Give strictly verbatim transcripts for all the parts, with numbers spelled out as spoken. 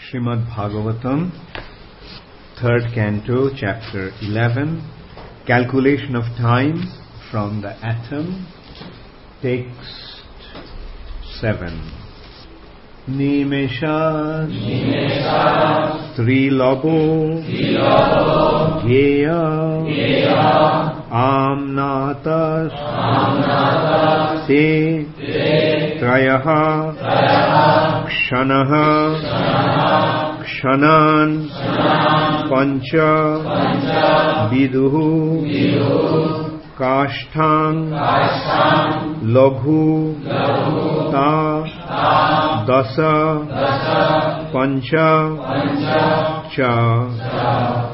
Srimad Bhagavatam, third canto, chapter eleven, calculation of time from the atom, text seven. Nimesha, Nimesha Trilabo, Trilabo Geya, Geya Amnatas, Amnatas Te, Te Trayaha, Trayaha Kshanaha, Kshanaha Kshanan, Kshanan Pancha, Pancha Viduhu, Viduhu Kashtang, Kashtang Laghu, Laghu Ta, Ta Dasa, Dasa Pancha, Pancha Cha, Cha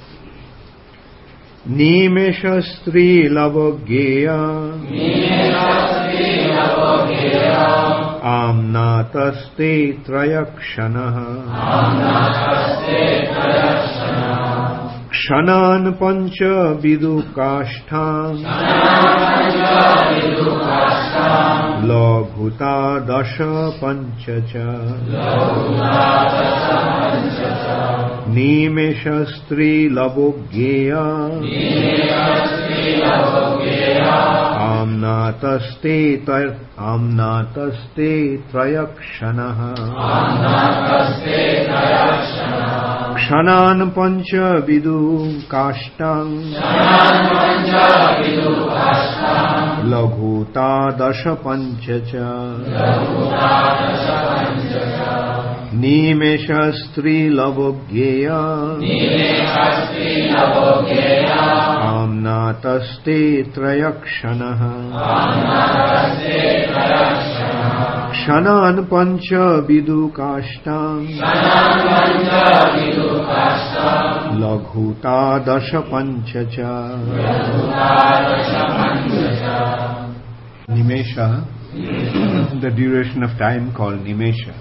Nimeshastri Lavogeya, Nimeshastri Lavogeya Amnataste Trayakshanaha, Amnataste Trayakshanaha Kshanan Pancha Vidu Kashtang, Kshanan Pancha Vidu Kashtang Laghuta Dasha Panchacha, Laghuta Dasha Panchacha Nimeshastri Lavogeya, Nimeshastri Lavogeya Amnataste Tar Amnataste Trayakshanaha, Amnataste Trayakshanaha Kshanan Pancha Vidu Kashtang, Kshanan Pancha Vidu Kashtang Laghuta Dasha Panchacha, Laghuta Dasha Panchacha Nimeshastri Lavogeya, Nimeshastri Lavogeya Amnataste Trayakshanaha, Amnataste Trayakshanaha Kshanan Pancha Vidu Kashtang, Kshanan Pancha Vidu Kashtang Laghuta Dasha Panchacha, Laghuta Dasha Panchacha Nimesha, the duration of time called Nimesha.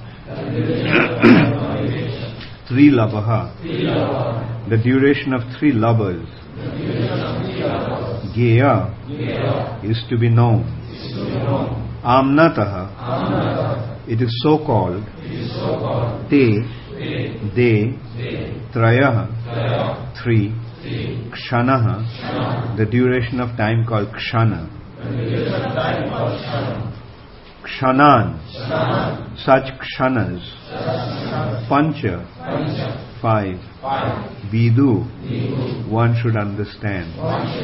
Three Labaha, the duration of three lovers. Geya is to be known. Amnataha, it is so called. Te, they, Trayaha, three. Kshanaha, the duration of time called Kshana. Kshanan, such kshanas. Pancha, five. Vidu, one should understand.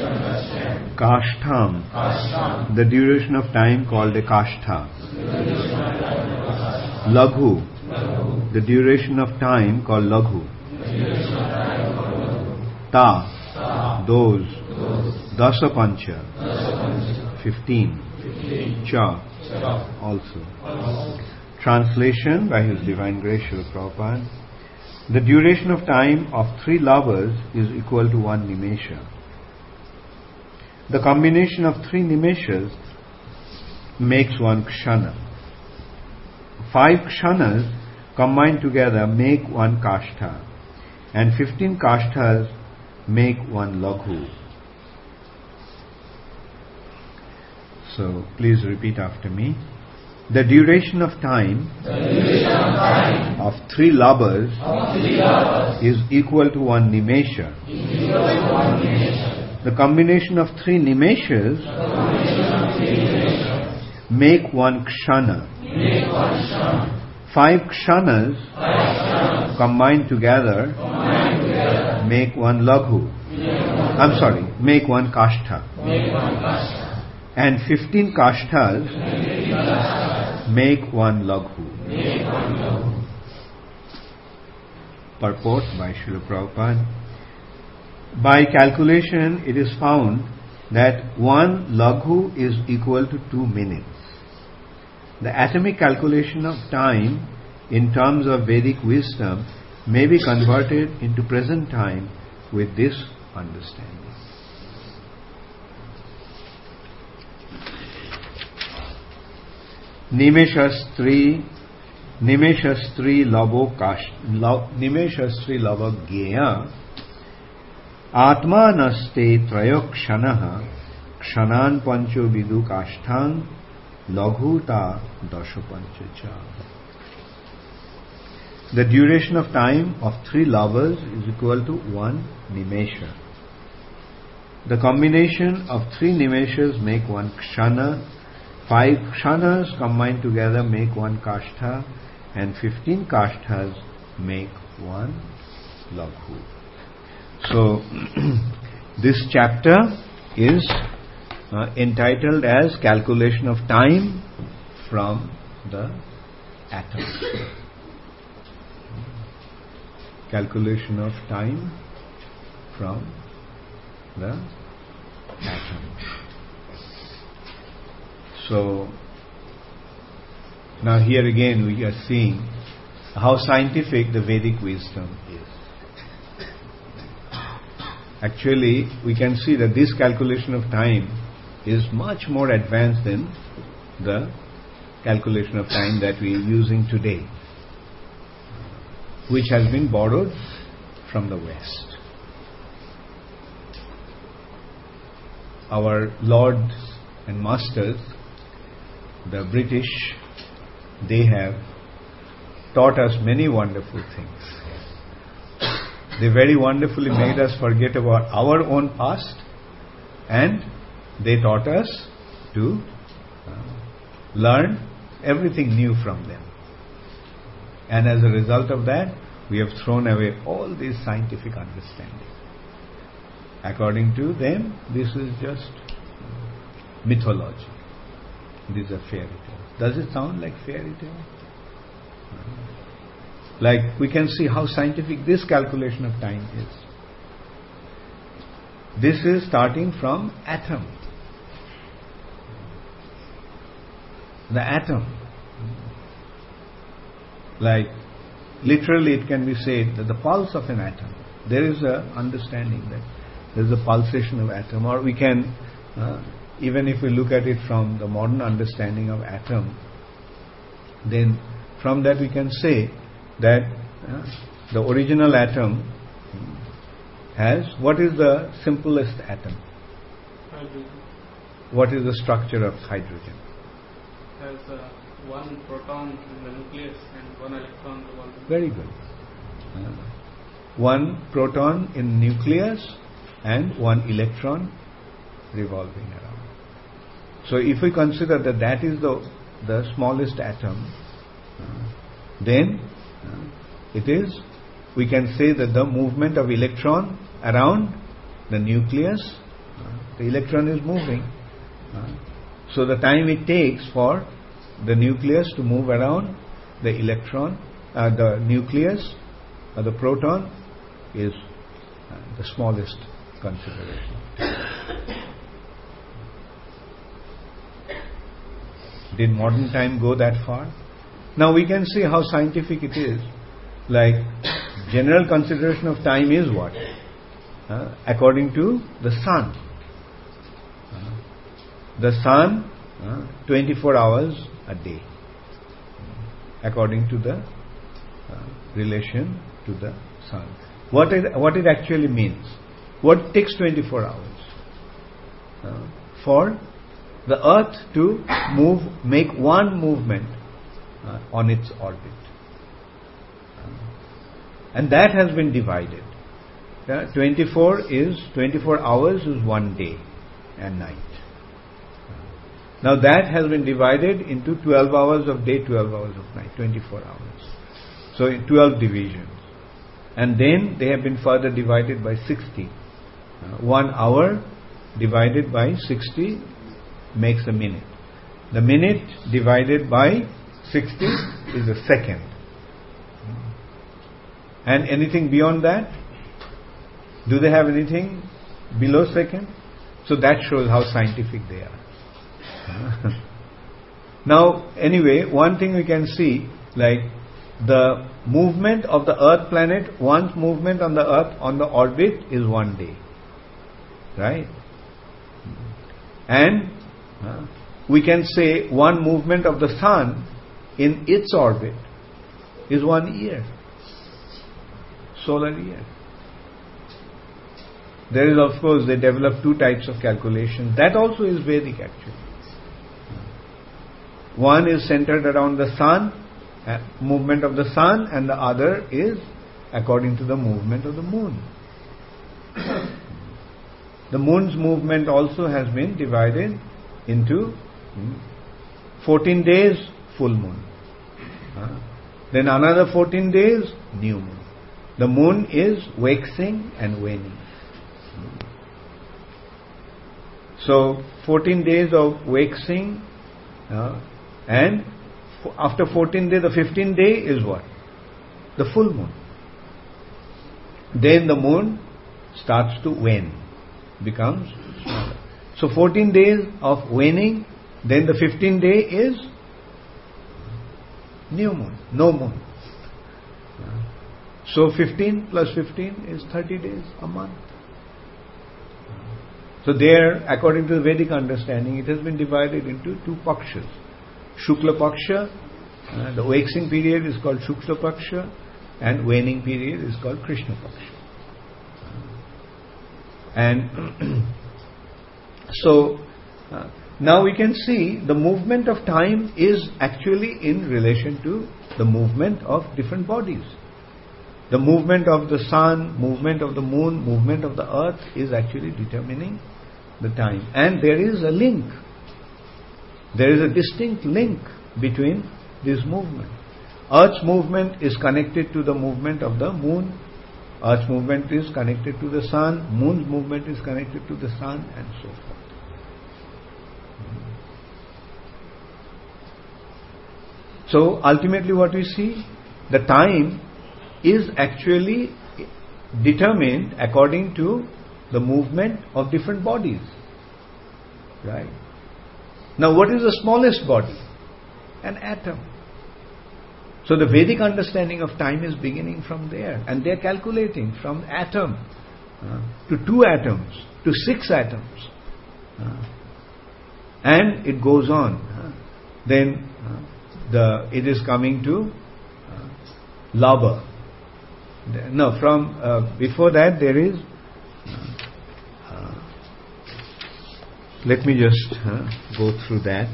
Kashtam, the duration of time called a kashtha. Laghu, the duration of time called laghu. Ta, those. Dasa pancha, fifteen. Cha, also. Translation by His Divine Grace Srila Prabhupada. The duration of time of three lovers is equal to one nimesha. The combination of three nimeshas makes one kshana. Five kshanas combined together make one kashtha, and fifteen kashthas make one laghu. So please repeat after me. The duration of time, duration of, time of three lovers, of three lovers is equal to one nimesha. One nimesha. The combination of three nimeshas, nimeshas make one kshana. Make one kshana. Five kshanas, Five kshanas combined, together combined together make one laghu. One I'm sorry, make one kashtha. Make one kashtha. And fifteen kashthas make one laghu. Purport by Srila Prabhupada. By calculation, it is found that one laghu is equal to two minutes. The atomic calculation of time in terms of Vedic wisdom may be converted into present time with this understanding. Nimeshastri, Nimeshastri Lavo Kash, Nimeshastri Lavo Geya, Atma Naste Trayokshanaha, Kshanan Pancho Vidu Kashtang, Laghuta Dasha Panchacha. the duration of time of three lovers is equal to one nimesha. The combination of three nimeshas make one kshana, five kshanas combined together make one kashtha, and fifteen kashthas make one laghu. So, this chapter is uh, entitled as Calculation of Time from the Atom. Calculation of time from the atom. So, now here again we are seeing how scientific the Vedic wisdom is. Actually, we can see that this calculation of time is much more advanced than the calculation of time that we are using today, which has been borrowed from the West. Our lords and masters, the British, they have taught us many wonderful things. They very wonderfully made us forget about our own past, and they taught us to uh, learn everything new from them. And as a result of that, we have thrown away all this scientific understanding. According to them, this is just mythology. These are fairy tales. Does it sound like fairy tale? Like we can see how scientific this calculation of time is. This is starting from atom. The atom. Like literally it can be said that the pulse of an atom, there is a understanding that there is a pulsation of atom, or we can uh, even if we look at it from the modern understanding of atom, then from that we can say that uh, the original atom has, what is the simplest atom? Hydrogen. What is the structure of hydrogen? Has uh, one proton in the nucleus and one electron revolving. Very good. Uh, one proton in nucleus and one electron revolving around. So if we consider that that is the the smallest atom, uh, then uh, it is, we can say that the movement of electron around the nucleus, uh, the electron is moving. Uh, so the time it takes for the nucleus to move around the electron, uh, the nucleus, uh, the proton, is uh, the smallest consideration. Did modern time go that far? Now we can see how scientific it is. Like general consideration of time is what? Uh, according to the sun. Uh, the sun, uh, twenty-four hours a day. According to the uh, relation to the sun. What it, what it actually means? What takes twenty-four hours? Uh, for the earth to move, make one movement uh, on its orbit. Uh, and that has been divided. Uh, twenty-four is, twenty-four hours is one day and night. Uh, now that has been divided into twelve hours of day, twelve hours of night, twenty-four hours. So in twelve divisions. And then they have been further divided by sixty. Uh, one hour divided by sixty makes a minute. The minute divided by sixty is a second. And anything beyond that? Do they have anything below second? So that shows how scientific they are. Now, anyway, one thing we can see, like the movement of the Earth planet, one's movement on the Earth on the orbit is one day. Right? And uh, we can say one movement of the sun in its orbit is one year. Solar year. There is, of course, they develop two types of calculations. That also is Vedic actually. One is centered around the sun, uh, movement of the sun, and the other is according to the movement of the moon. The moon's movement also has been divided into fourteen days full moon. Uh, then another fourteen days new moon. The moon is waxing and waning. So fourteen days of waxing, uh, and f- after fourteen days, the fifteenth day is what? The full moon. Then the moon starts to wane, becomes smaller. So fourteen days of waning, then the fifteenth day is new moon, no moon. So fifteen plus fifteen is thirty days, a month. So there, according to the Vedic understanding, it has been divided into two pakshas. Shukla Paksha, uh, the waxing period is called Shukla Paksha, and waning period is called Krishna Paksha. And so uh, now we can see the movement of time is actually in relation to the movement of different bodies. The movement of the sun, movement of the moon, movement of the earth is actually determining the time. And there is a link. There is a distinct link between this movement. Earth's movement is connected to the movement of the moon. Earth's movement is connected to the sun. Moon's movement is connected to the sun, and so forth. So ultimately what we see, the time is actually determined according to the movement of different bodies. Right? Now what is the smallest body? An atom. So the Vedic understanding of time is beginning from there, and they are calculating from atom uh, to two atoms to six atoms, uh, and it goes on. Uh, then uh, the it is coming to uh, lava. No, from uh, before that there is. Uh, let me just uh, go through that.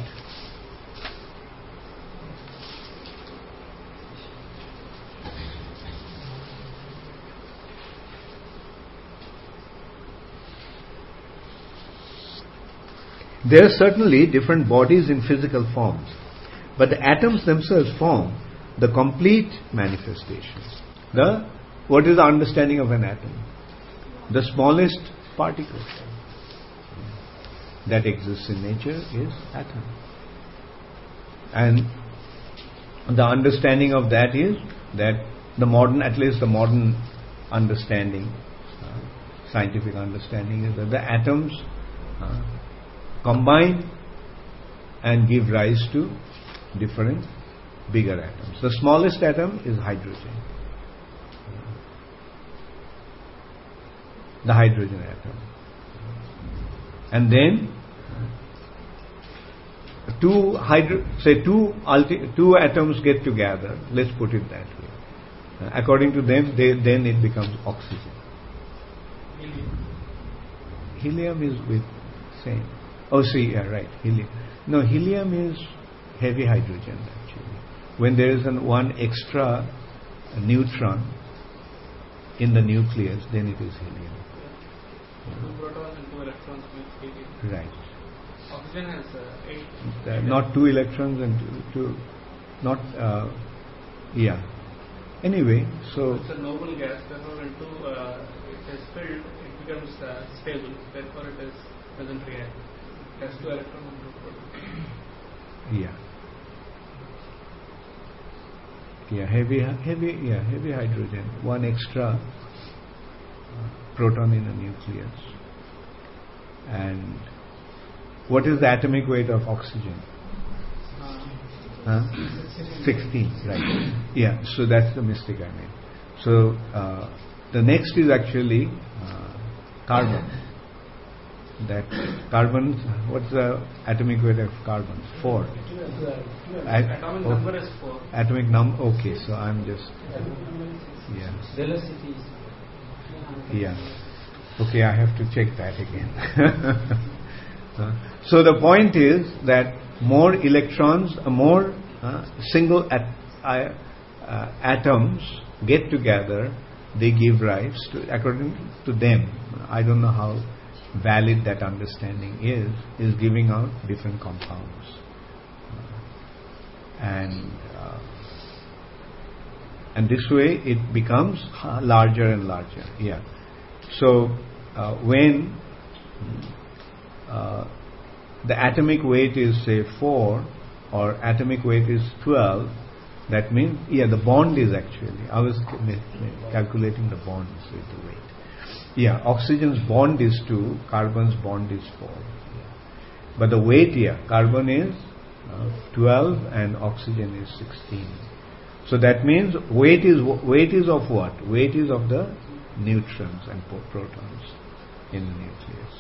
There are certainly different bodies in physical forms, but the atoms themselves form the complete manifestations. The what is the understanding of an atom? The smallest particle that exists in nature is atom. And the understanding of that is that the modern, at least the modern understanding, uh, scientific understanding is that the atoms uh, combine and give rise to different bigger atoms. The smallest atom is hydrogen. The hydrogen atom. And then two hydro, say two ulti, two atoms get together. Let's put it that way. Uh, according to them, they, then it becomes oxygen. Helium. Helium is with same. Oh, see, yeah, right. Helium. No, helium is heavy hydrogen actually. When there is an one extra neutron in the nucleus, then it is helium. Two protons and two electrons makes helium. Right. Oxygen has uh, eight. Uh, not two electrons and two, two not, uh, yeah. Anyway, so. It's a noble gas, therefore when two, uh, it is filled, it becomes uh, stable, therefore it is, doesn't react. It has two electrons and two protons. Yeah. Yeah, heavy, heavy, yeah, heavy hydrogen, one extra uh, proton in a nucleus. And what is the atomic weight of oxygen? Huh? sixteen, right. Yeah, so that's the mistake I made. So uh, the next is actually uh, carbon. That carbon, what's the atomic weight of carbon? Four. At, Atomic oh, number is four. Atomic number, okay, so I'm just, yeah. Velocity. Yeah. Okay, I have to check that again. uh, so the point is that more electrons, uh, more uh, single at uh, uh, atoms get together, they give rise to, according to them, I don't know how valid that understanding is, is giving out different compounds. Uh, and uh, and this way it becomes larger and larger. Yeah. So uh, when uh, the atomic weight is say four or atomic weight is twelve, that means, yeah, the bond is actually, I was calculating the bonds with the weight. Yeah, oxygen's bond is two, carbon's bond is four. Yeah. But the weight, yeah, carbon is uh, twelve and oxygen is sixteen. So that means weight is weight is of what? Weight is of the neutrons and protons in the nucleus.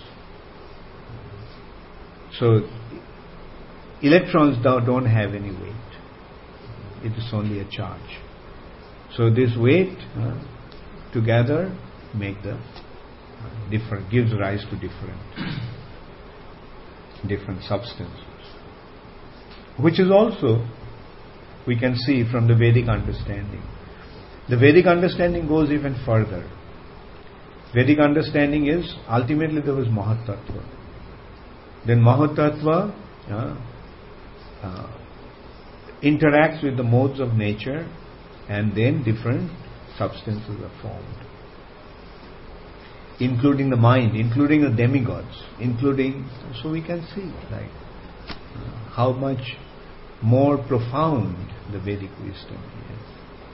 So electrons don't have any weight. It is only a charge. So this weight uh, together make the uh, different, gives rise to different different substances, which is also we can see from the Vedic understanding. The Vedic understanding goes even further. Vedic understanding is ultimately there was Mahatattva. Then Mahatattva uh, uh, interacts with the modes of nature, and then different substances are formed, including the mind, including the demigods, including, so we can see like uh, how much more profound the Vedic wisdom is.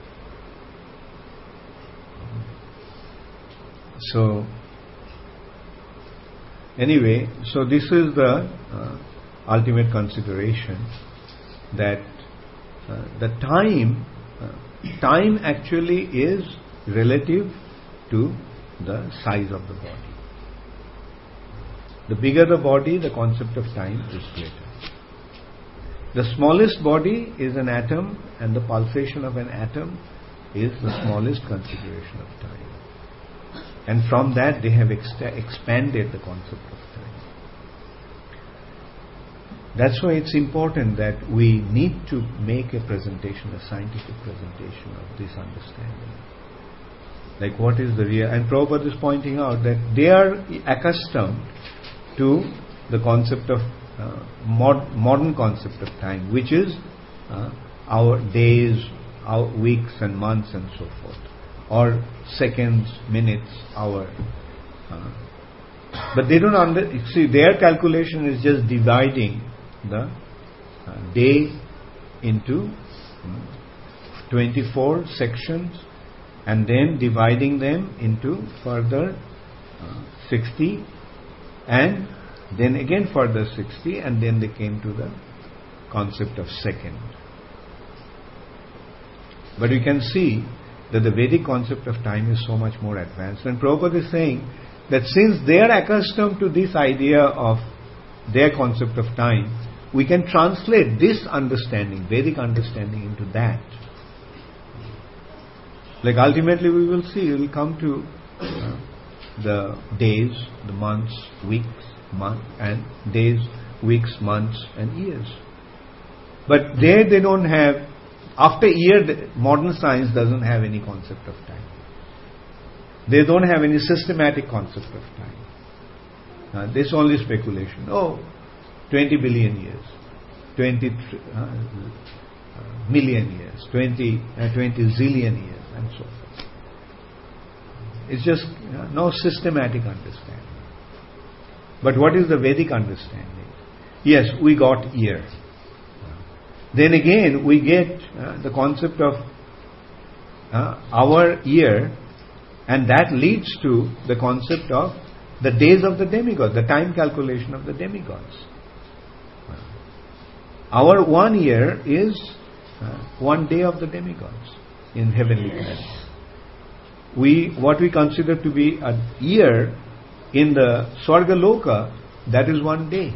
So anyway, so this is the uh, ultimate consideration, that uh, the time uh, time actually is relative to the size of the body. The bigger the body, the concept of time is greater. The smallest body is an atom, and the pulsation of an atom is the smallest consideration of time. And from that they have exta- expanded the concept of time. That's why it's important that we need to make a presentation, a scientific presentation of this understanding. Like what is the real... And Prabhupada is pointing out that they are accustomed to the concept of uh, mod- modern concept of time, which is uh, our days, our weeks and months and so forth, or seconds, minutes, hour. Uh, but they don't under... See, their calculation is just dividing the uh, day into um, twenty-four sections, and then dividing them into further uh, sixty, and then again further sixty, and then they came to the concept of second. But you can see that the Vedic concept of time is so much more advanced. And Prabhupada is saying that since they are accustomed to this idea of their concept of time, we can translate this understanding, Vedic understanding, into that. Like ultimately we will see, we will come to uh, the days, the months, weeks, month, and days, weeks, months, and years. But there they don't have, after year, the modern science doesn't have any concept of time. They don't have any systematic concept of time. Uh, this is only speculation. Oh, twenty billion years, twenty uh, million years, twenty, uh, twenty zillion years, and so forth. It's just you know, no systematic understanding. But what is the Vedic understanding? Yes, we got year. Then again, we get uh, the concept of uh, our year, and that leads to the concept of the days of the demigods, the time calculation of the demigods. Our one year is uh, one day of the demigods in heavenly planets. We, what we consider to be a year in the Swargaloka, that is one day.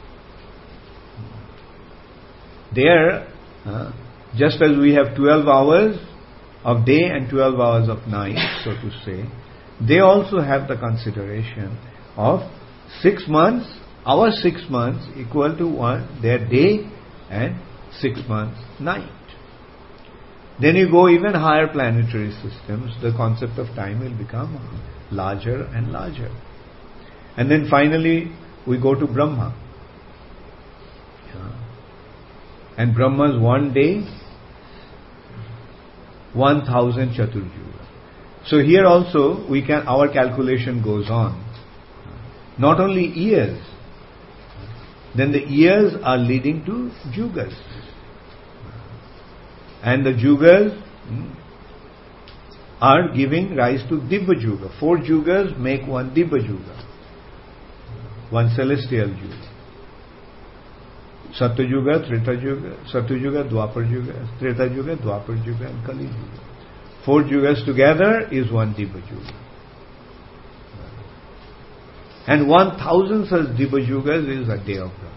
There, uh, just as we have twelve hours of day and twelve hours of night, so to say, they also have the consideration of six months, our six months equal to one, their day and six months night. Then you go even higher planetary systems, the concept of time will become larger and larger. And then finally we go to Brahma. And Brahma's one day, one thousand Chaturjuga. So here also we can, our calculation goes on. Not only years, then the years are leading to Jugas. And the Jugas are giving rise to Dibba Juga. Four Jugas make one Dibba Juga, one celestial Juga. Satyuga, Treta Juga, Satyuga, Dwapar Juga, Treta Juga, Dwapar Juga, and Kali Juga. Four Jugas together is one Dibba Juga. And one thousand such Dibba Jugas is a day of Brahma.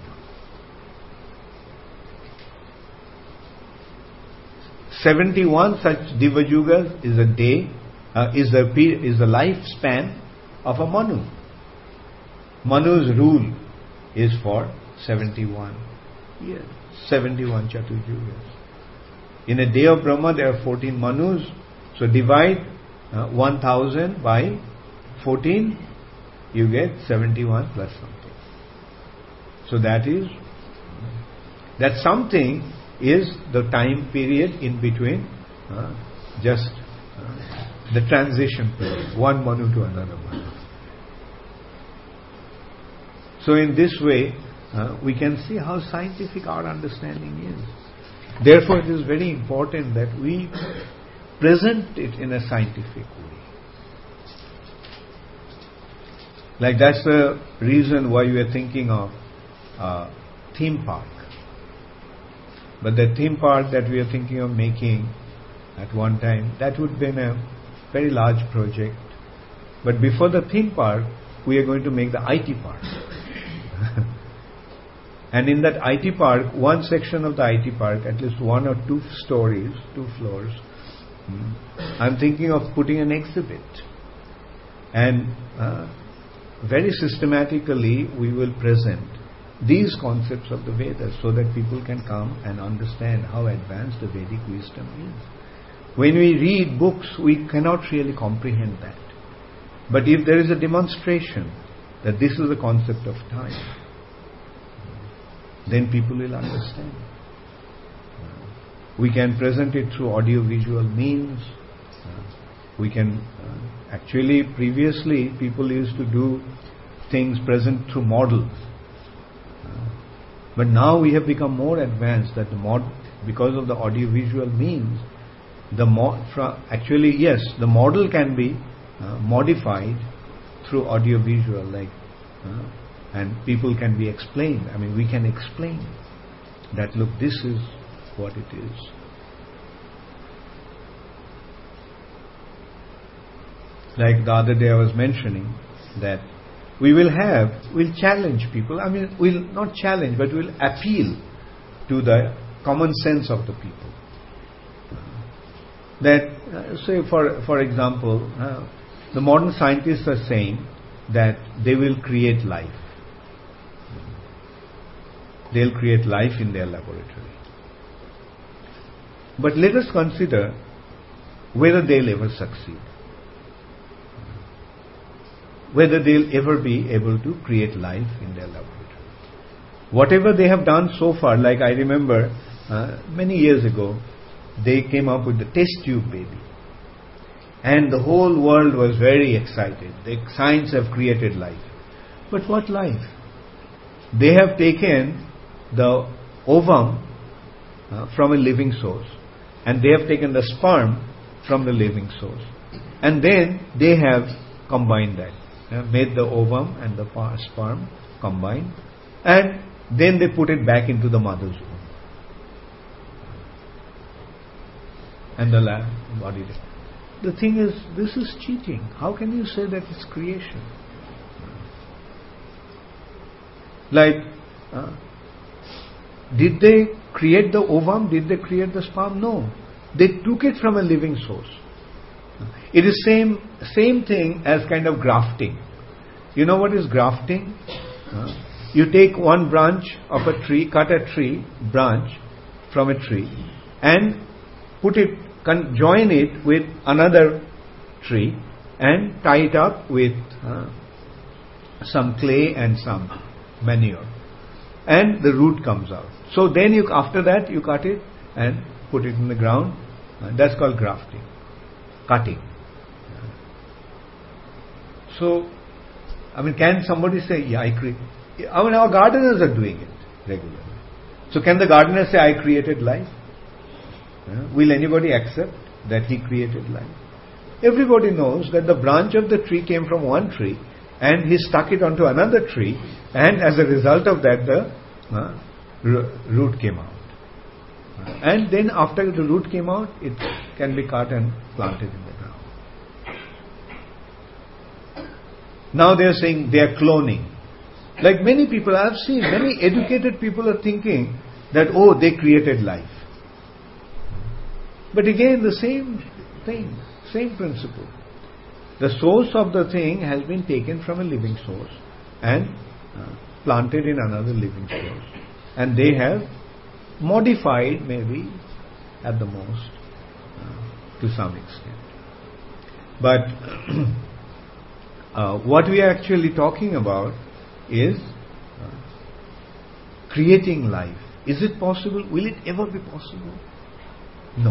Seventy-one such Dibba Jugas is a day, uh, is the is the lifespan of a Manu. Manu's rule is for seventy-one years, seventy-one Chaturjugas. In a day of Brahma there are fourteen Manus, so divide uh, one thousand by fourteen, you get seventy-one plus something. So that is, that something is the time period in between uh, just uh, the transition period, one Manu to another Manu. So in this way, uh, we can see how scientific our understanding is. Therefore, it is very important that we present it in a scientific way. Like that's the reason why we are thinking of uh, theme park. But the theme park that we are thinking of making at one time, that would have been a very large project. But before the theme park, we are going to make the I T park. And in that I T park, one section of the I T park, at least one or two stories, two floors, hmm, I'm thinking of putting an exhibit. And uh, very systematically we will present these concepts of the Vedas so that people can come and understand how advanced the Vedic wisdom is. When we read books, we cannot really comprehend that. But if there is a demonstration that this is the concept of time, then people will understand. We can present it through audio-visual means. We can uh, actually, previously people used to do things present through models. But now we have become more advanced that the mod, because of the audio-visual means, the mo- fra- actually yes, the model can be uh, modified through audio-visual, like, uh, and people can be explained. I mean, we can explain that. Look, this is what it is. Like the other day, I was mentioning that we will have, we'll challenge people. I mean, we'll not challenge, but we'll appeal to the common sense of the people. That, uh, say for for example, uh, the modern scientists are saying that they will create life. They'll create life in their laboratory. But let us consider whether they'll ever succeed. Whether they'll ever be able to create life in their laboratory. Whatever they have done so far, like I remember uh, many years ago, they came up with the test tube baby. And the whole world was very excited. The science have created life. But what life? They have taken the ovum uh, from a living source, and they have taken the sperm from the living source, and then they have combined that. Uh, made the ovum and the sperm combined, and then they put it back into the mother's womb. And the lab body. The thing is, this is cheating. How can you say that it's creation? Like, uh, did they create the ovum? Did they create the sperm? No. They took it from a living source. It is same same thing as kind of grafting. You know what is grafting? Uh, you take one branch of a tree, cut a tree branch from a tree, and put it con- join it with another tree and tie it up with uh, some clay and some manure, and the root comes out. So then you, after that you cut it and put it in the ground. Uh, that's called grafting, cutting. So, I mean, can somebody say, yeah, I create? I mean, our gardeners are doing it regularly. So can the gardener say, I created life? Uh, will anybody accept that he created life? Everybody knows that the branch of the tree came from one tree and he stuck it onto another tree, and as a result of that the uh, r- root came out. Uh, and then after the root came out, it can be cut and planted in the ground. Now they are saying they are cloning. Like many people I have seen, many educated people are thinking that, oh, they created life. But again, the same thing, same principle. The source of the thing has been taken from a living source and uh, planted in another living source. And they have modified, maybe, at the most, uh, to some extent. But uh, what we are actually talking about is uh, creating life. Is it possible? Will it ever be possible? No.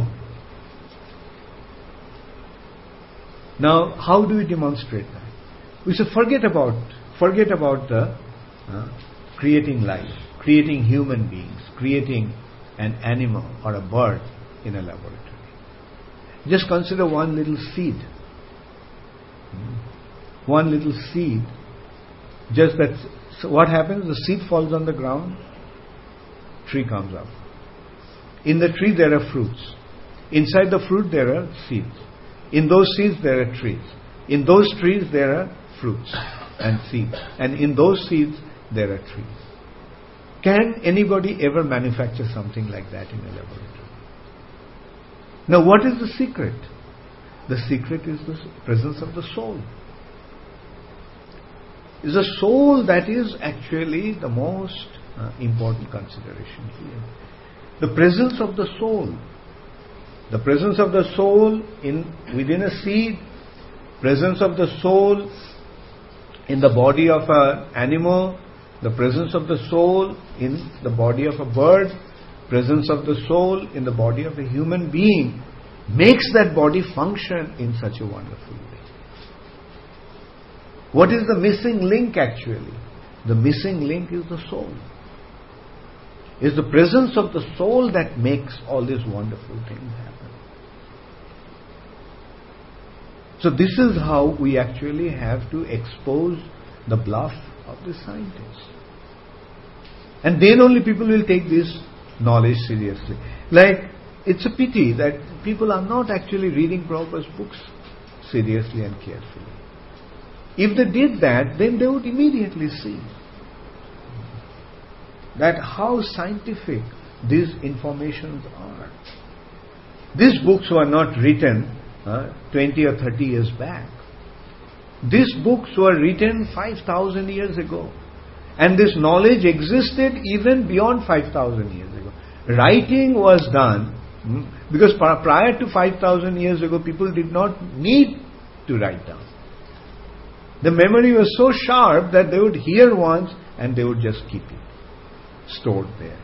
Now, how do we demonstrate that? We say forget about forget about the uh, creating life, creating human beings, creating an animal or a bird in a laboratory. Just consider one little seed. One little seed. Just that, so what happens? The seed falls on the ground, tree comes up. In the tree there are fruits. Inside the fruit there are seeds. In those seeds there are trees. In those trees there are fruits and seeds. And in those seeds there are trees. Can anybody ever manufacture something like that in a laboratory? Now what is the secret? The secret is the presence of the soul. It's the soul that is actually the most uh, important consideration here. The presence of the soul. The presence of the soul in within a seed, presence of the soul in the body of an animal, the presence of the soul in the body of a bird, presence of the soul in the body of a human being makes that body function in such a wonderful way. What is the missing link actually? The missing link is the soul. It's the presence of the soul that makes all these wonderful things happen. So this is how we actually have to expose the bluff of the scientists. And then only people will take this knowledge seriously. Like, it's a pity that people are not actually reading Prabhupada's books seriously and carefully. If they did that, then they would immediately see that how scientific these informations are. These books were not written uh, twenty or thirty years back. These books were written five thousand years ago. And this knowledge existed even beyond five thousand years ago. Writing was done hmm, because prior to five thousand years ago, people did not need to write down. The memory was so sharp that they would hear once and they would just keep it stored there.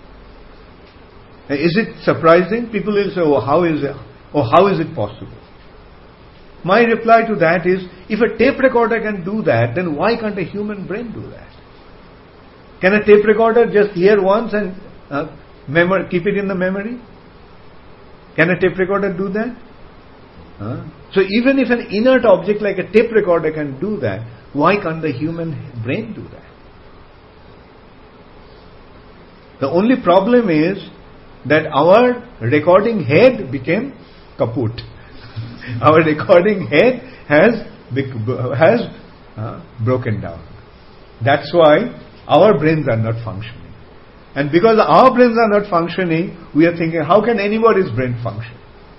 Is it surprising? People will say, oh, how is it, oh, how is it possible? My reply to that is, if a tape recorder can do that, then why can't a human brain do that? Can a tape recorder just hear once and uh, memor- keep it in the memory? Can a tape recorder do that? Huh? So even if an inert object like a tape recorder can do that, why can't the human brain do that? The only problem is that our recording head became kaput. Our recording head has has uh, broken down. That's why our brains are not functioning. And because our brains are not functioning, we are thinking, how can anybody's brain function?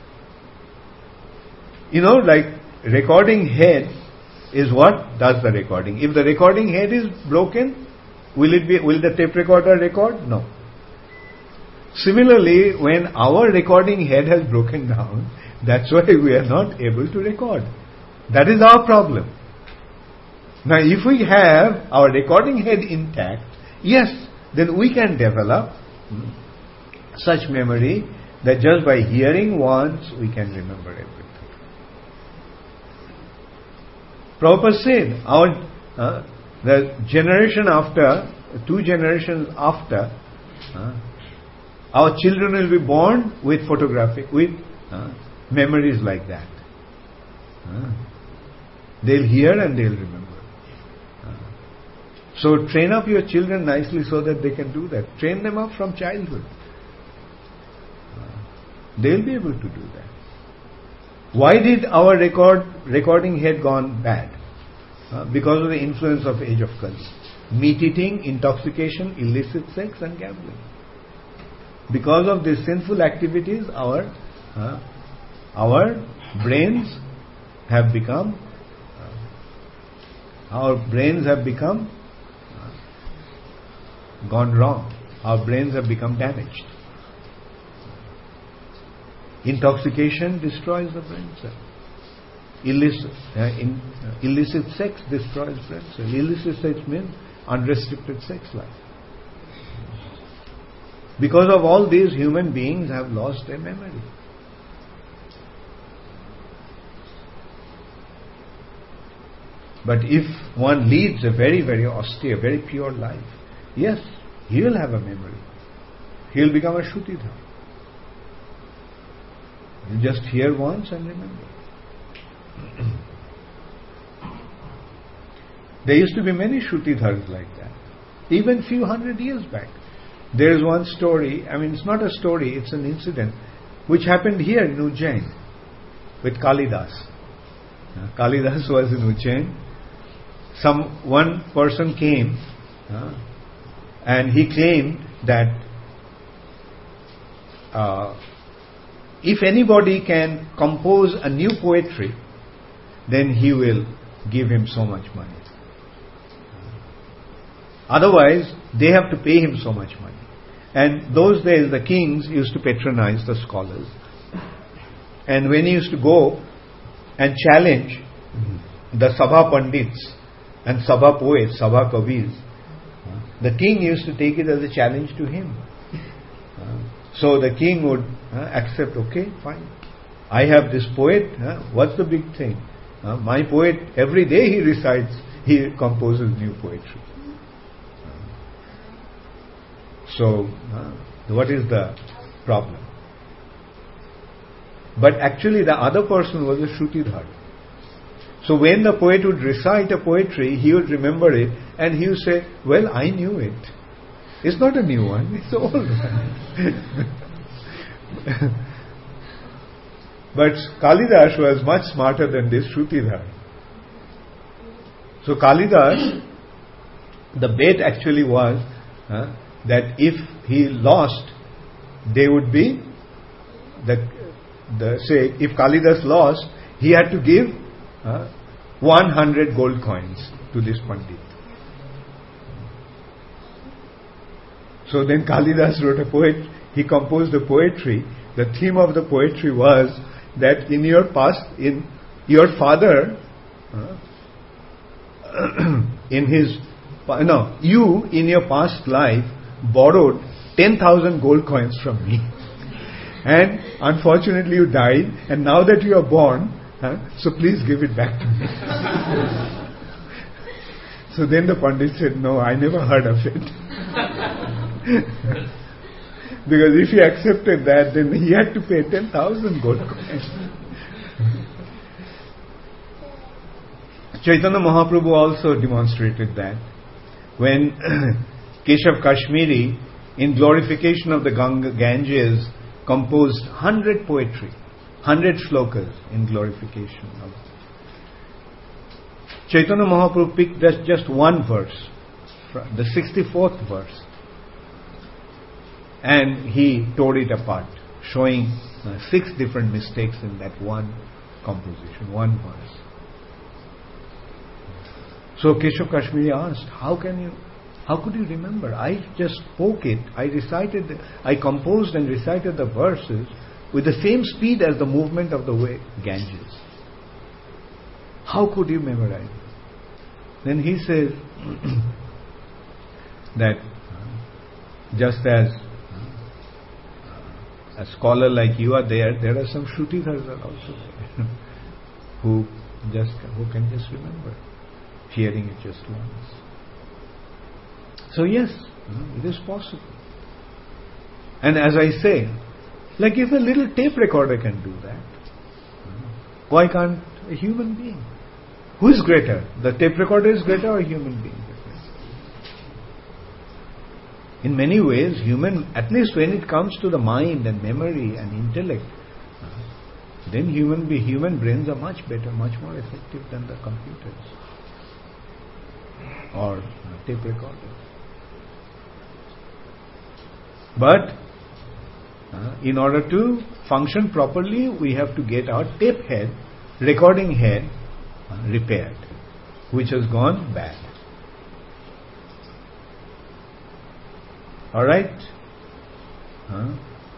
You know, like recording head is what does the recording. If the recording head is broken, will it be? Will the tape recorder record? No. Similarly, when our recording head has broken down, that's why we are not able to record. That is our problem. Now, if we have our recording head intact, yes, then we can develop such memory that just by hearing once, we can remember everything. Prabhupada said, our uh, the generation after, two generations after, uh, our children will be born with photographic, with uh, memories like that. Uh, they'll hear and they'll remember. Uh, so train up your children nicely so that they can do that. Train them up from childhood. Uh, they'll be able to do that. Why did our record recording head gone bad? Uh, because of the influence of age of Kali. Meat eating, intoxication, illicit sex and gambling. Because of these sinful activities, our uh, our brains have become uh, our brains have become uh, gone wrong. Our brains have become damaged. Intoxication destroys the brain cell. Illicit, uh, in, uh, illicit sex destroys brain cell. Illicit sex means unrestricted sex life. Because of all these, human beings have lost their memory. But if one leads a very, very austere, very pure life, yes, he will have a memory. He will become a Shrutidhar. You just hear once and remember. There used to be many Shrutidhars like that. Even few hundred years back. There is one story, I mean it's not a story, it's an incident, which happened here in Ujjain with Kalidas. Uh, Kalidas was in Ujjain. Some, one person came uh, and he claimed that uh, if anybody can compose a new poetry, then he will give him so much money. Otherwise, they have to pay him so much money. And those days, the kings used to patronize the scholars. And when he used to go and challenge the Sabha Pandits and Sabha poets, Sabha Kavis, the king used to take it as a challenge to him. So the king would uh, accept, okay, fine. I have this poet, uh, what's the big thing? Uh, my poet, every day he recites, he composes new poetry. So, uh, what is the problem? But actually the other person was a Shrutidhar. So when the poet would recite a poetry, he would remember it and he would say, well, I knew it. It's not a new one, it's an old one. But Kalidas was much smarter than this Shrutidhar. So Kalidas, the bet actually was uh, that if he lost, they would be, the, the say, if Kalidas lost, he had to give uh, one hundred gold coins to this Pandit. So then Kalidas wrote a poet, he composed a poetry. The theme of the poetry was that in your past, in your father, uh, in his, no, you in your past life borrowed ten thousand gold coins from me. And unfortunately you died, and now that you are born, huh, so please give it back to me. So then the Pandit said, no, I never heard of it. Because if he accepted that, then he had to pay ten thousand gold coins. Chaitanya Mahaprabhu also demonstrated that. When Keshav Kashmiri, in glorification of the Ganga, Ganges, composed one hundred poetry, one hundred shlokas in glorification of. Chaitanya Mahaprabhu picked just, just one verse, the sixty-fourth verse, and he tore it apart, showing uh, six different mistakes in that one composition, one verse. So Keshav Kashmiri asked, how can you How could you remember? I just spoke it. I recited, the, I composed and recited the verses with the same speed as the movement of the way Ganges. How could you memorize it? Then he says that just as a scholar like you are there, there are some Shrutidhars also there who just who can just remember hearing it just once. So yes, it is possible. And as I say, like if a little tape recorder can do that, why can't a human being? Who is greater? The tape recorder is greater or a human being? In many ways, human, at least when it comes to the mind and memory and intellect, then human be, human brains are much better, much more effective than the computers or uh, tape recorders. But uh, in order to function properly, we have to get our tape head, recording head uh, repaired, which has gone bad. Alright? Huh?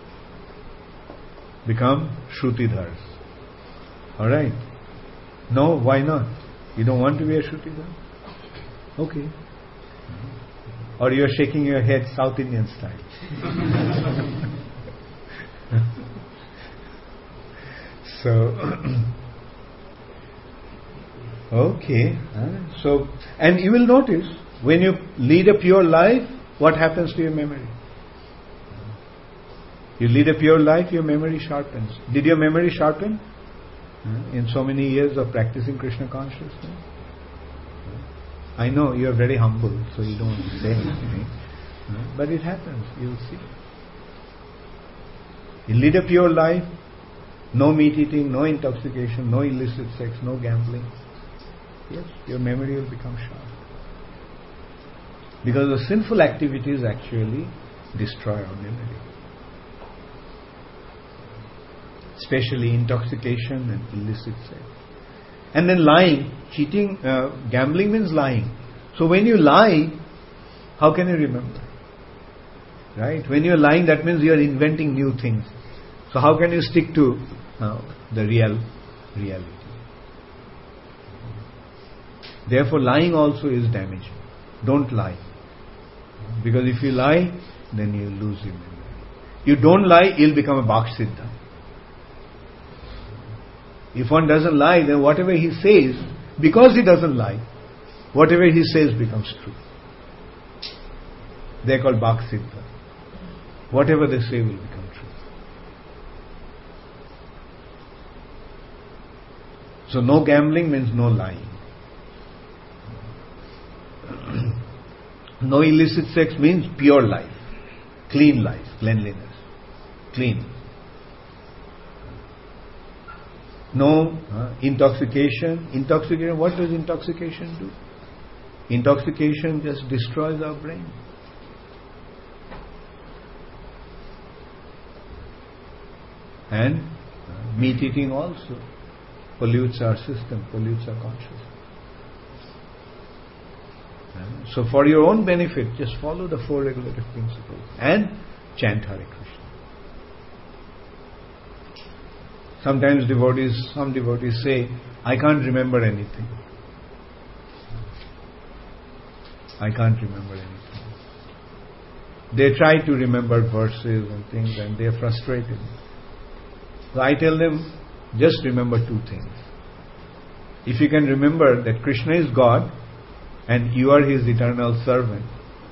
Become Shrutidhars. Alright? No, why not? You don't want to be a Shrutidhar? Okay. Or you're shaking your head South Indian style. So, okay. Huh? So, and you will notice, when you lead a pure life, what happens to your memory? You lead a pure life, your memory sharpens. Did your memory sharpen in so many years of practicing Krishna consciousness? I know you are very humble, so you don't say anything. But it happens, you'll see. You lead a pure life, no meat eating, no intoxication, no illicit sex, no gambling. Yes, your memory will become sharp. Because the sinful activities actually destroy our memory. Especially intoxication and illicit sex. And then lying, cheating, uh, gambling means lying. So when you lie, how can you remember? Right? When you are lying, that means you are inventing new things. So how can you stick to uh, the real reality? Therefore, lying also is damaging. Don't lie. Because if you lie, then you lose your memory. You don't lie, you'll become a Bhaksiddha. If one doesn't lie, then whatever he says, because he doesn't lie, whatever he says becomes true. They're called Bhaksiddha. Whatever they say will become true. So no gambling means no lying. No illicit sex means pure life, clean life, cleanliness, clean. No uh, intoxication. Intoxication, what does intoxication do? Intoxication just destroys our brain. And uh, meat eating also pollutes our system, pollutes our consciousness. So for your own benefit, just follow the four regulative principles and chant Hare Krishna. Sometimes devotees, some devotees say, I can't remember anything. I can't remember anything. They try to remember verses and things and they are frustrated. So I tell them, just remember two things. If you can remember that Krishna is God, and you are His eternal servant,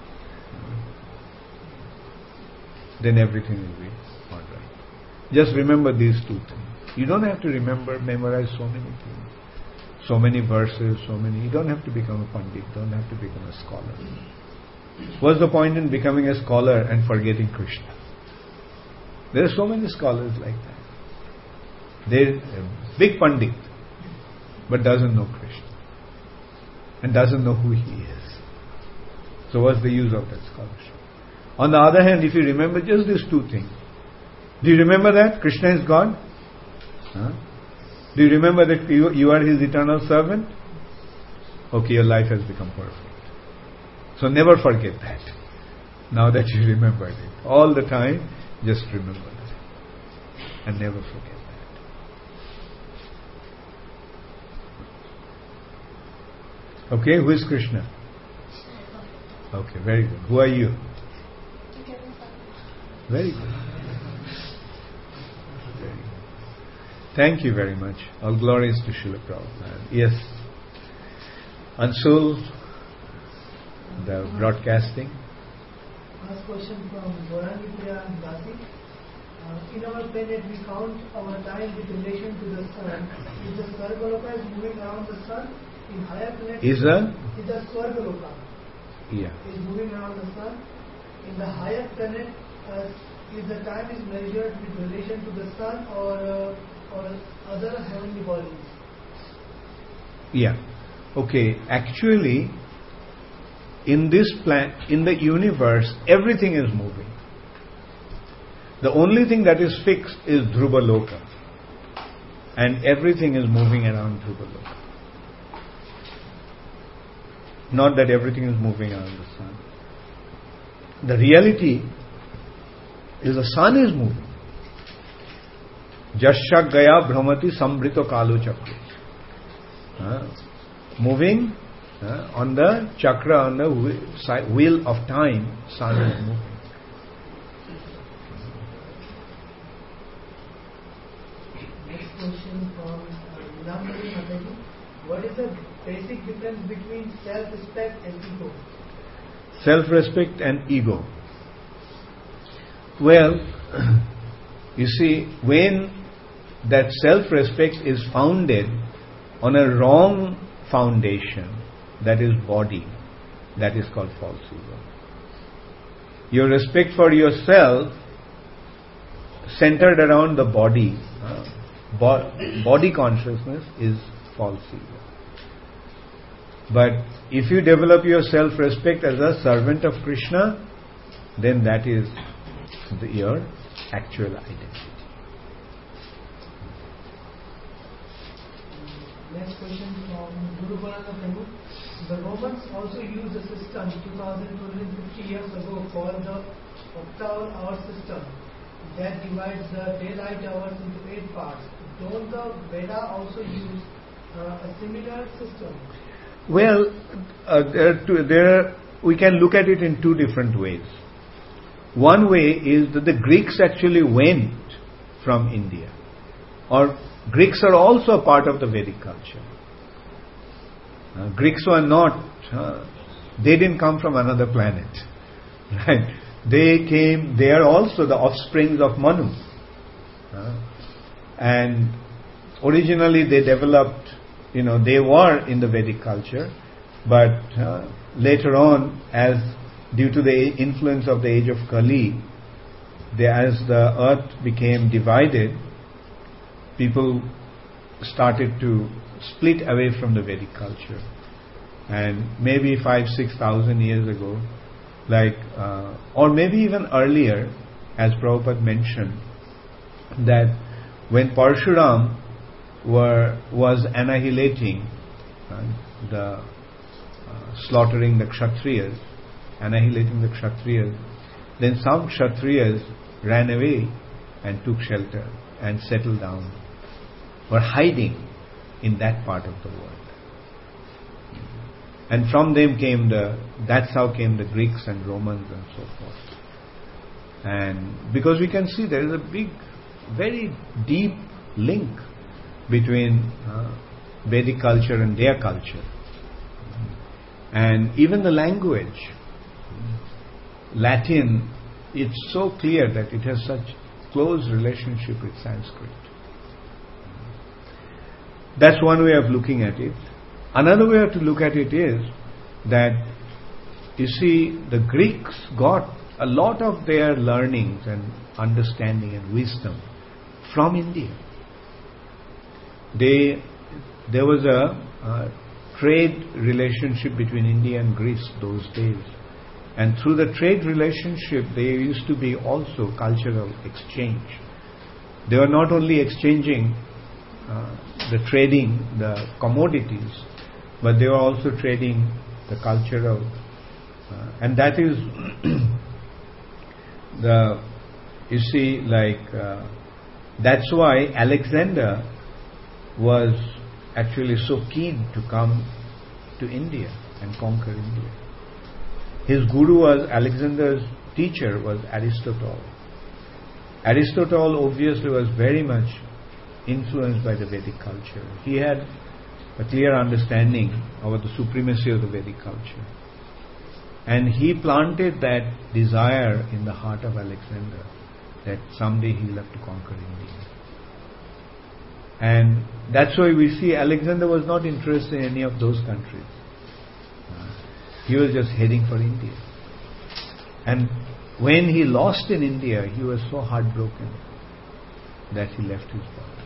then everything will be alright. Just remember these two things. You don't have to remember, memorize so many things, so many verses, so many. You don't have to become a pandit, don't have to become a scholar. What's the point in becoming a scholar and forgetting Krishna? There are so many scholars like that. They're a big pandit, but doesn't know Krishna. And doesn't know who he is. So what's the use of that scholarship? On the other hand, if you remember just these two things. Do you remember that? Krishna is God? Huh? Do you remember that you, you are His eternal servant? Okay, your life has become perfect. So never forget that. Now that you remembered it. All the time, just remember that. And never forget that. Okay, who is Krishna? Okay, very good. Who are you? Very good. Very good. Thank you very much. All glories to Srila Prabhupada. Yes. Anshul, the broadcasting. First question from Gorani Priya Dasi. Uh, in our planet, we count our time with relation to the sun. If the Swargaloka is moving around the sun, in higher planets, Is a? if the Swargaloka Yeah. is moving around the sun, in the higher planet, uh, if the time is measured with relation to the sun or uh, or other heavenly bodies. Yeah. Okay. Actually, in this plan, in the universe, everything is moving. The only thing that is fixed is Dhruva Loka, and everything is moving around Dhruva Loka. Not that everything is moving around the sun. The reality is the sun is moving. Jasya Gaya Brahmati Sambrito Kalu Chakra. Uh, moving uh, on the chakra, on the wheel of time, sun is moving. Next question from Nilamani Mataji. What is the basic difference between self-respect and ego? Self-respect and ego. Well, you see, when that self-respect is founded on a wrong foundation, that is body, that is called false ego. Your respect for yourself centered around the body, uh, bo- body consciousness is false ego. But if you develop your self-respect as a servant of Krishna, then that is the, your actual identity. Next question from Guru Bharata Prabhu. The Romans also used a system two thousand two hundred fifty years ago called the octal-hour system that divides the daylight hours into eight parts. Don't the Veda also use uh, a similar system? Well, uh, there, are two, there we can look at it in two different ways. One way is that the Greeks actually went from India, or Greeks are also a part of the Vedic culture. Uh, Greeks were not, uh, they didn't come from another planet. Right? They came, they are also the offsprings of Manu. Uh, and originally they developed, you know, they were in the Vedic culture, but uh, later on, as due to the influence of the age of Kali, they, as the earth became divided, people started to split away from the Vedic culture. And maybe five, six thousand years ago, like, uh, or maybe even earlier, as Prabhupada mentioned, that when Parshuram were was annihilating uh, the uh, slaughtering the Kshatriyas, annihilating the Kshatriyas, then some Kshatriyas ran away and took shelter and settled down, were hiding in that part of the world. And from them came the, that's how came the Greeks and Romans and so forth. And because we can see there is a big, very deep link between uh, Vedic culture and their culture. And even the language, Latin, it's so clear that it has such close relationship with Sanskrit. That's one way of looking at it. Another way to look at it is that, you see, the Greeks got a lot of their learnings and understanding and wisdom from India. They, there was a, a trade relationship between India and Greece those days. And through the trade relationship, there used to be also cultural exchange. They were not only exchanging uh, the trading, the commodities, but they were also trading the culture of Uh, and that is the, you see, like, uh, that's why Alexander was actually so keen to come to India and conquer India. His guru was, Alexander's teacher was Aristotle. Aristotle obviously was very much influenced by the Vedic culture. He had a clear understanding about the supremacy of the Vedic culture. And he planted that desire in the heart of Alexander that someday he will have to conquer India. And that's why we see Alexander was not interested in any of those countries. Uh, he was just heading for India. And when he lost in India, he was so heartbroken that he left his body.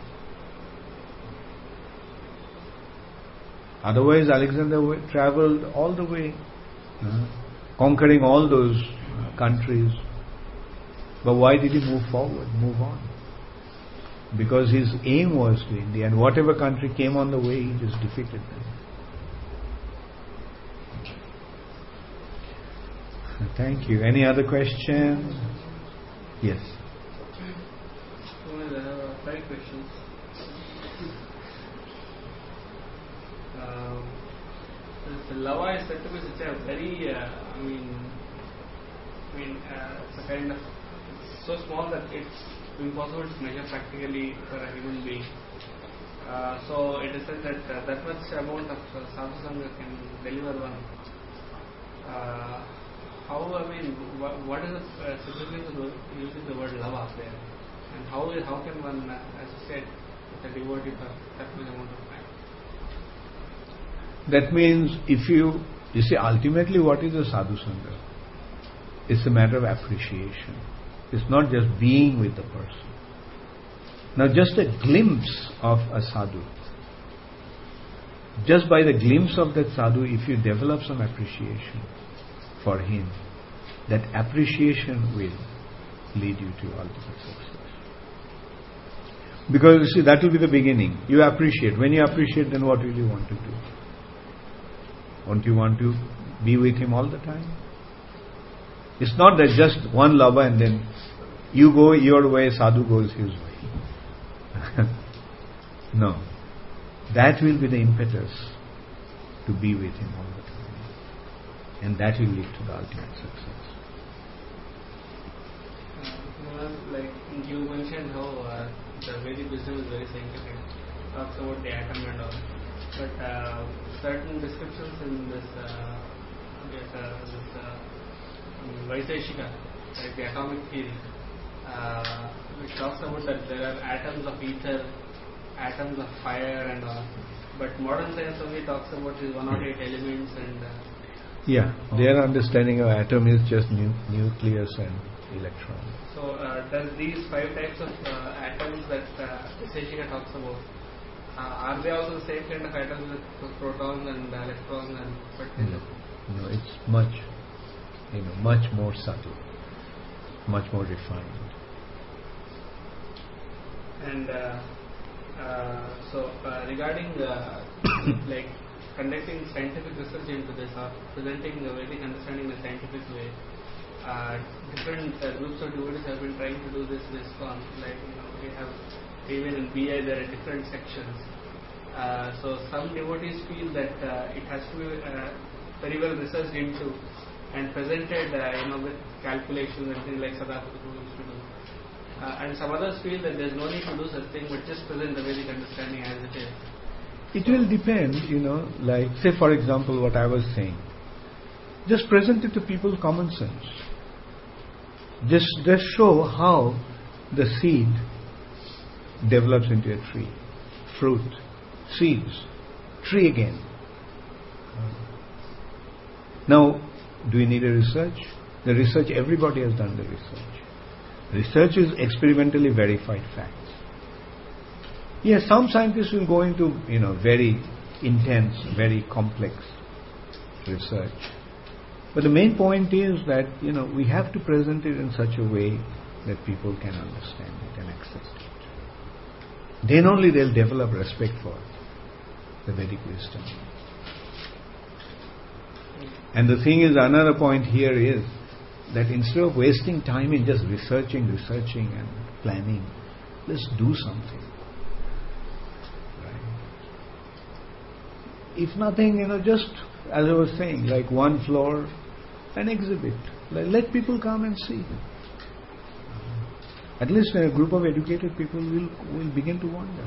Otherwise, Alexander w- traveled all the way, uh, conquering all those uh, countries. But why did he move forward, move on? Because his aim was to India, and whatever country came on the way, he just defeated them. Thank you. Any other questions? Yes. Well, I have five questions. Um, the lava is said to be such a very, uh, I mean, I mean, uh, it's a kind of it's so small that it's impossible to measure practically for a human being. Uh, so it is said that uh, that much amount of uh, sadhu sangha can deliver one. Uh, how, I mean, wh- what is the uh, significance of using the word lava there? And how how can one uh, associate with a devotee for that much amount of time? That means if you, you see, ultimately what is a sadhu sangha? It's a matter of appreciation. It's not just being with the person. Now just a glimpse of a sadhu, just by the glimpse of that sadhu, if you develop some appreciation for him, that appreciation will lead you to ultimate success. Because you see, that will be the beginning. You appreciate. When you appreciate, then what will you want to do? Won't you want to be with him all the time? It's not that just one lava and then you go your way, sadhu goes his way. No. That will be the impetus to be with him all the time. And that will lead to the ultimate success. Uh, like you mentioned how uh, the Vedic wisdom is very scientific, talks about the atom and all. But uh, certain descriptions in this, uh, this, uh, this uh, Vaiseshika, like the atomic theory, uh, which talks about that there are atoms of ether, atoms of fire and all. But modern science only talks about these one hundred eight elements and... Uh, yeah, their understanding of atom is just nu- nucleus and electron. So uh, does these five types of uh, atoms that uh, Vaiseshika talks about, uh, are they also the same kind of atoms with protons and electrons and... But No, no, it's much, you know, much more subtle, much more refined. And uh, uh, so uh, regarding uh, like conducting scientific research into this or presenting the Vedic understanding in a scientific way, uh, different uh, groups of devotees have been trying to do this in ISKCON. Like, you know, we have even in B I there are different sections. Uh, so some devotees feel that uh, it has to be uh, very well researched into and presented, uh, you know, with calculations and things like Sadhguru used to do. Uh, and some others feel that there is no need to do such thing, but just present the Vedic understanding as it is. It will depend, you know, like, say for example what I was saying. Just present it to people common sense. Just, just show how the seed develops into a tree. Fruit, seeds, tree again. Now, do we need a research? The research, everybody has done the research. Research is experimentally verified facts. Yes, some scientists will go into, you know, very intense, very complex research. But the main point is that, you know, we have to present it in such a way that people can understand it and access it. Then only they'll develop respect for the Vedic wisdom. And the thing is, another point here is that instead of wasting time in just researching, researching and planning, let's do something. Right? If nothing, you know, just as I was saying, like one floor, an exhibit. Like, let people come and see. At least a group of educated people will will begin to wonder.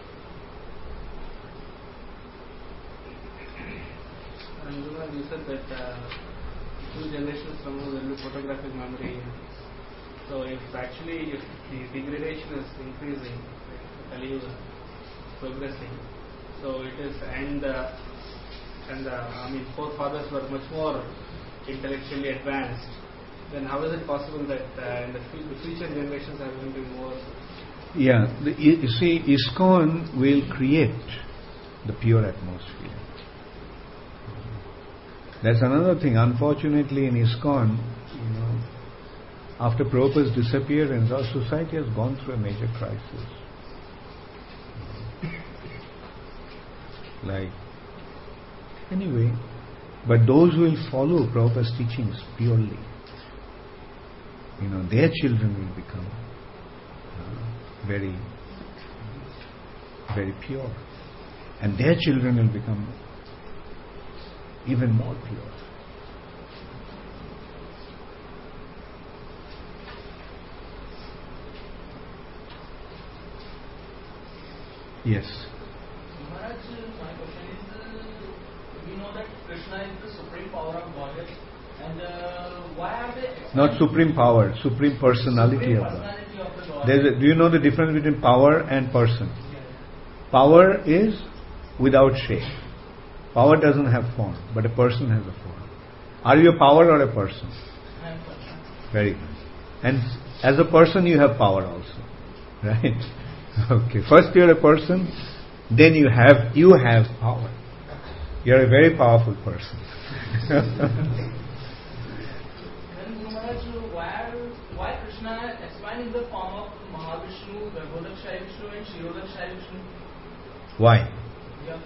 And you said that uh, two generations from now there will be photographic memory. So if actually if the degradation is increasing, like Kali Yuga progressing, so it is and uh, and uh, I mean forefathers were much more intellectually advanced, then how is it possible that uh, in the, f- the future generations are going to be more? Yeah, the, you see, ISKCON will create the pure atmosphere. That's another thing. Unfortunately, in ISKCON, you know, after Prabhupada's disappearance, our society has gone through a major crisis. Like, anyway, but those who will follow Prabhupada's teachings purely, you know, their children will become uh, very, very pure. And their children will become even more pure. Yes. Maharaj, my question is, uh, we know that Krishna is the supreme power of Godhead, and uh, why are they... Not supreme power, supreme personality supreme of God. personality of the Godhead. There's a, do you know the difference between power and person? Power is without shape. Power doesn't have form, but a person has a form. Are you a power or a person? I am person. Very good. And as a person you have power also. Right? Okay. First you are a person, then you have you have power. You are a very powerful person. Then Maharaj, why, why Krishna explained in the form of Mahavishnu, Garbhodakshaya Vishnu and Kshirodakshaya Vishnu? Why? Yeah.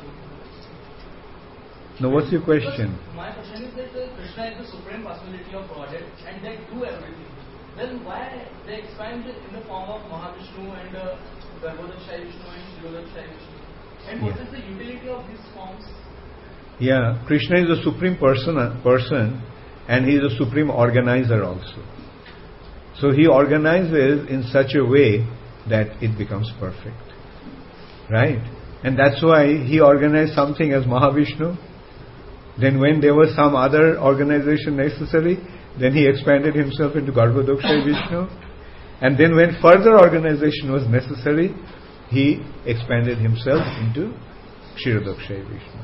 Now what's your question? Because my question is that uh, Krishna is the supreme personality of Godhead and they do everything. Then why they expand in the form of Mahavishnu and uh, Garbhodakshaya Vishnu and Kshirodakshaya Vishnu? And what Yeah. is the utility of these forms? Yeah, Krishna is a supreme person, person and he is a supreme organizer also. So he organizes in such a way that it becomes perfect. Right? And that's why he organized something as Mahavishnu. Then when there was some other organization necessary, then he expanded himself into Garbhodakshaya Vishnu. And then when further organization was necessary, he expanded himself into Kshirodakshaya Vishnu.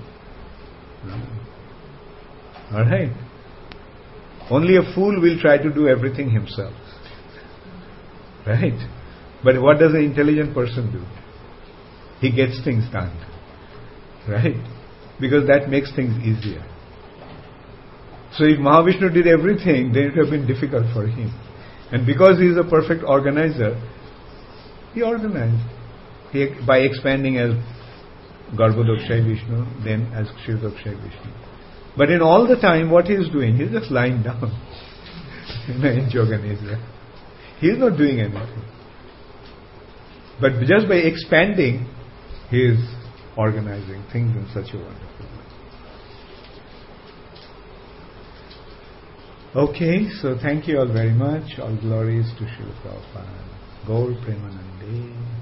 Alright? Only a fool will try to do everything himself. Right? But what does an intelligent person do? He gets things done. Right? Because that makes things easier. So if Mahavishnu did everything, then it would have been difficult for him. And because he is a perfect organizer, he organized. He, by expanding as Garbhodakshaya Vishnu, then as Kshirodakshaya Vishnu. But in all the time, what he is doing, he is just lying down in Yoga Nidra. He is not doing anything. But just by expanding, he is organizing things in such a wonderful way. Okay, so thank you all very much. All glories to Srila Prabhupada. Gaur Premanande.